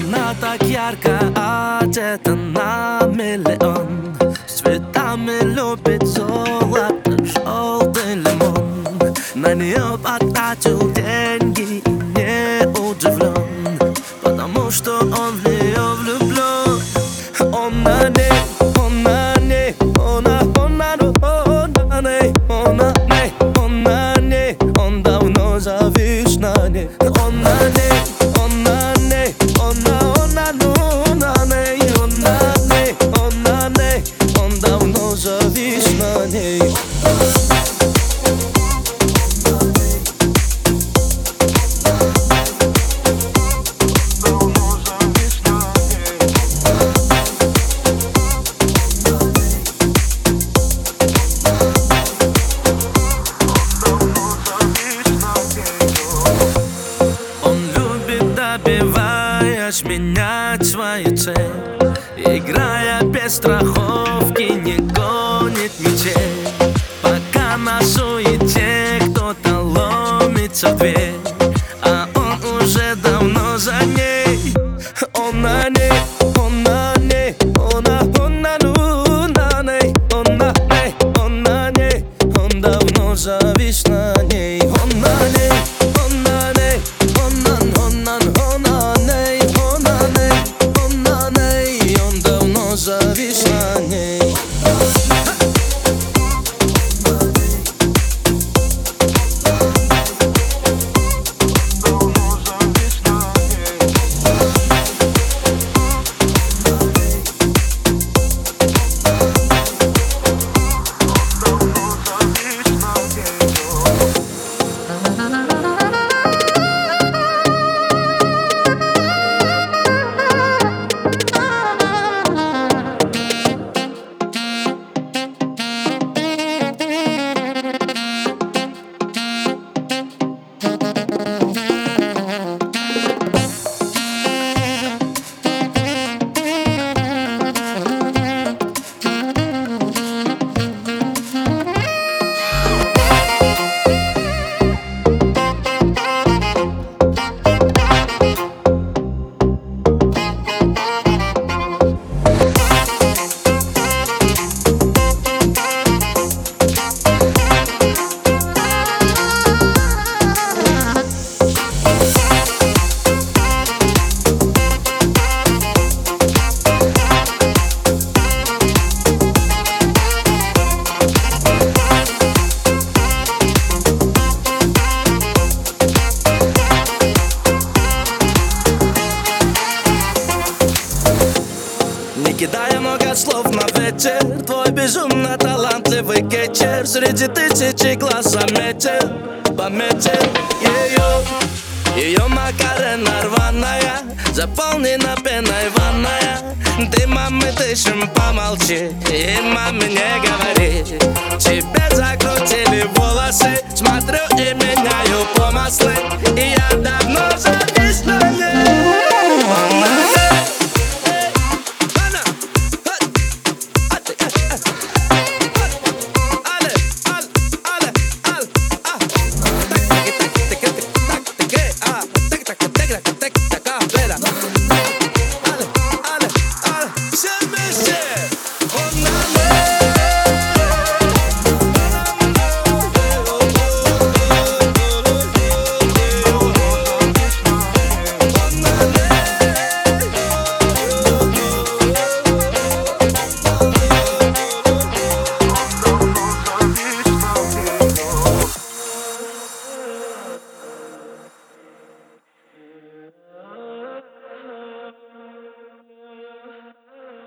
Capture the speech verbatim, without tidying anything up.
Она так ярко одета на миллион, с цветами любит золото, желтый лимон. На нее потратил деньги и не удивлен, потому что он в нее влюблен. Он на ней, он на ней, он на, он на, он на ней, он на ней, он на ней, он давно завис на ней. Он на ней, он на ней, он на, он на, он на ней, он на ней, он на ней, он давно завис на ней. Добиваясь менять свою цель, играя без страховки, не гонит метель. Пока на суете кто-то ломится в дверь, а он уже давно за ней. Он на ней, он на ней, он на, он на, он на ней, он на ней, он на ней, он давно завис на ней. Он на ней, он на ней, он на, он на, он на ней, он на ней, он на ней, он давно завис на ней. Не кидая много слов на ветер, твой безумно талантливый кетчер среди тысячи глаз заметил, пометил ее. Ее макарена рваная, заполнена пеной ванная. Ты, маме, дышим, помолчи и маме не говори. Тебе закрутили волосы, смотрю и меняю помыслы.